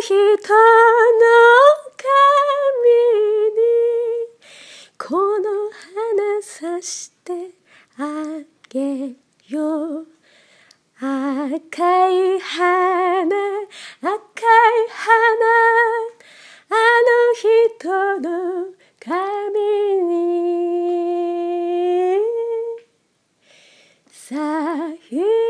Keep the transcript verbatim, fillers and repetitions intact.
人の髪にこの花さしてあげよう。赤い花、赤い花、あの人の髪に咲い